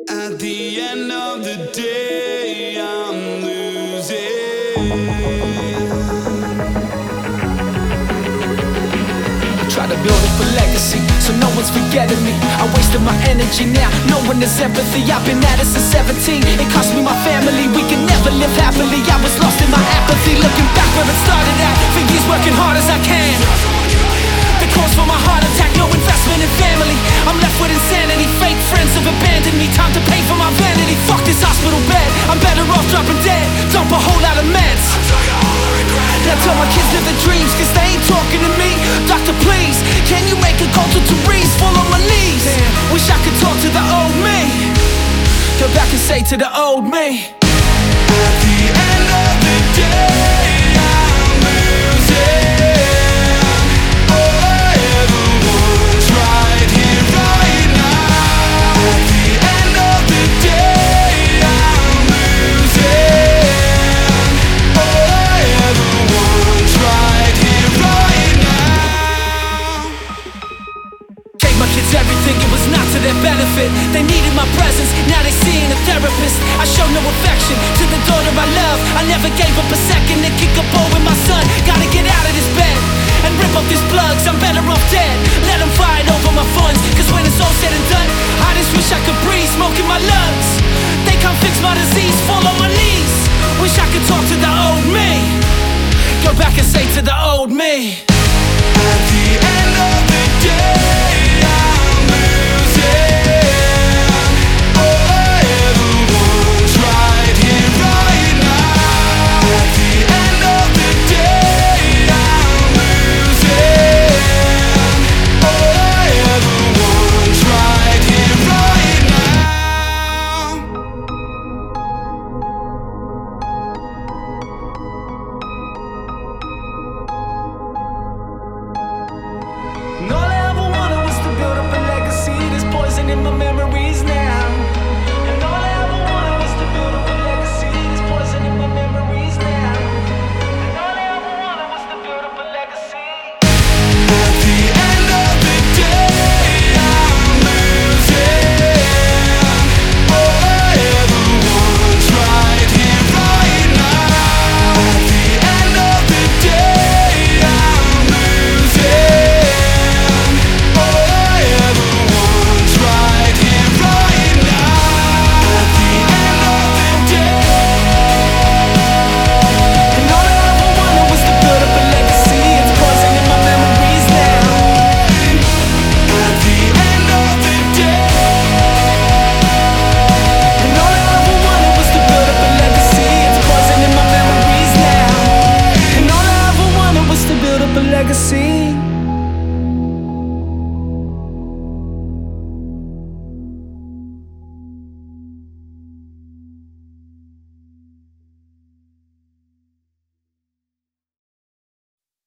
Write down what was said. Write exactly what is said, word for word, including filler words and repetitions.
At the end of the day, I'm losing. I try to build up a legacy, so no one's forgetting me. I wasted my energy now, no one has empathy. I've been at it since seventeen, it cost me my family. We can never live happily, I was lost in my apathy. Looking back where it started at, for years working hard as I can. The cause for my heart attack, no investment in family. I'm left with insanity, fake friends have abandoned me. Time to pay for my vanity, fuck this hospital bed. I'm better off dropping dead, dump a whole lot of meds. Now tell my kids live their dreams, cause they ain't talking to me. Doctor, please, can you make a call to Therese? Fall on my knees. Damn, wish I could talk to the old me. Go back and say to the old me, at the end of the day, I'm losing. All I ever want right here, right now. At the end of the day, I'm losing. All I ever want right here, right now. gave my kids everything, it was not to their benefit. They needed my presence, now they seeing a therapist. I show no affection to the daughter I love. I never gave up a second to kick a ball with my son. Gotta get out of this bed and rip up these plugs, I'm better off dead. Let them fight over my funds, cause when it's all said and done, I didn't